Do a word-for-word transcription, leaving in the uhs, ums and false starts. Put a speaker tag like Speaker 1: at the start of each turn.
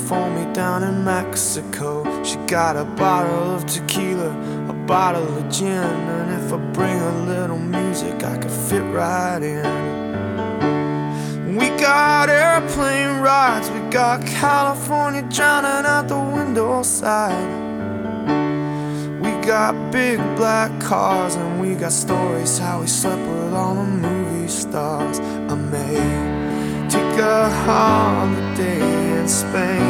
Speaker 1: for me down in Mexico. She got a bottle of tequila, a bottle of gin, and if I bring a little music, I could fit right in. We got airplane rides, we got California drowning out the window side. We got big black cars and we got stories how we slept with all the movie stars. I may take a holiday in Spain.